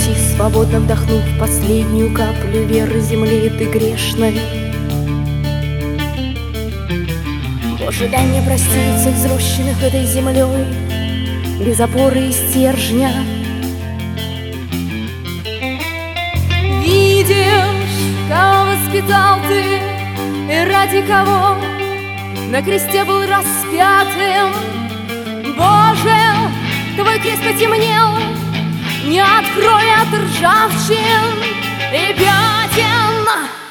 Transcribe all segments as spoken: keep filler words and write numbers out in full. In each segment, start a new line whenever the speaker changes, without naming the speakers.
уйти, свободно вдохнув последнюю каплю веры земли ты грешной. Боже, дай мне простить всех взросшенных этой землей, без опоры и стержня. Видишь, кого воспитал ты и ради кого на кресте был распятым. Боже, твой крест потемнел, не открой от ржавчин и пятен.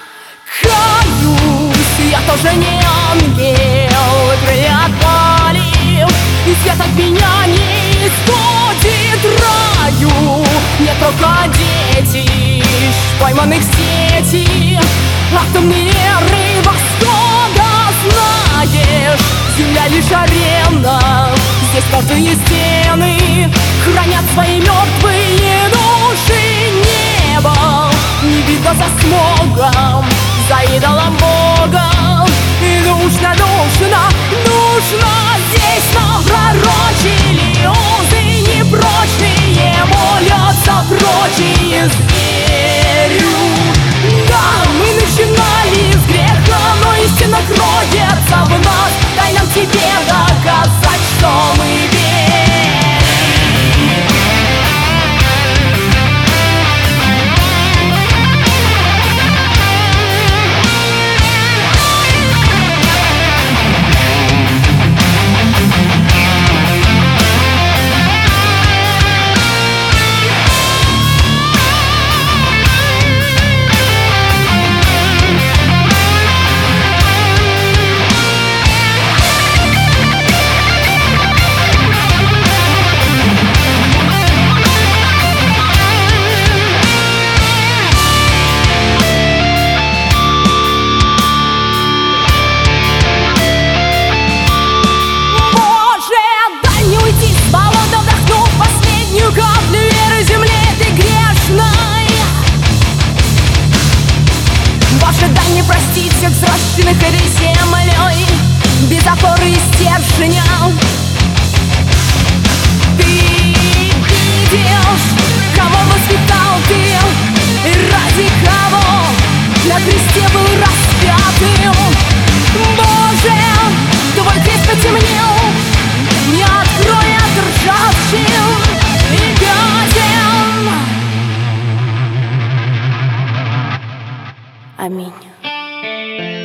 Каюсь, я тоже не ангел, крылья отпали, и свет от меня не исходит раю. Нет только детищ, пойманных в сети, атомные эры восхода. Знаешь, земля лишь арена, здесь каждые стены хранят свои мертвые души. Небо не видно за смогом, за идолом Бога. И нужно, нужно, нужно здесь напророчили узы непрочные, молятся прочие зверю. Да, мы начинали с греха, но истина кроется в нас. Дай нам тебе доказать, что мы верим. Дай мне простить всех взросшенных этой землей, без опоры и стержня. Ты видишь, кого воспитал ты и ради кого на кресте был распятым. Боже, твой крест потемнел, не открой от ржавчин и пятен. Аминь.